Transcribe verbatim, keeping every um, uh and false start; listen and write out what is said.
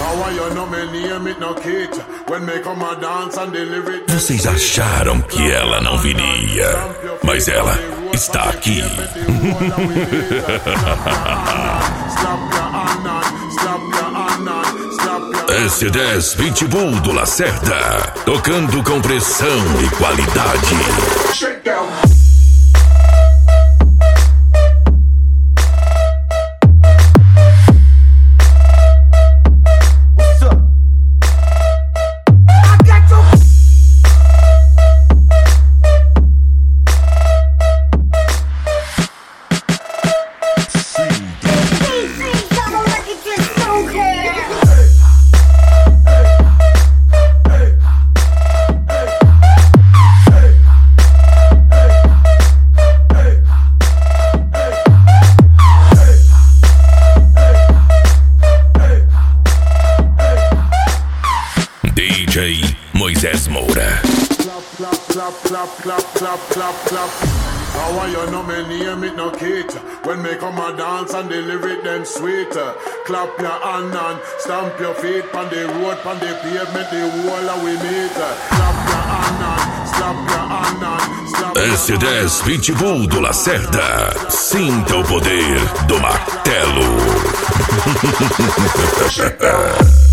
Vocês acharam que ela não viria, mas ela está aqui. S dez Pitbull do Lacerda, tocando com pressão e qualidade. D J Moisés Moura. Clap, clap, clap, clap, clap, clap, clap. How you know me name it no kid? When me come a dance and the lyric them sweet. Clap your hand and stamp your feet on the road, on the pavement, the wall of we meet. Clap your hand and slap your hand and slap your hand. S dez Pitbull do Lacerda. Sinta o poder do martelo.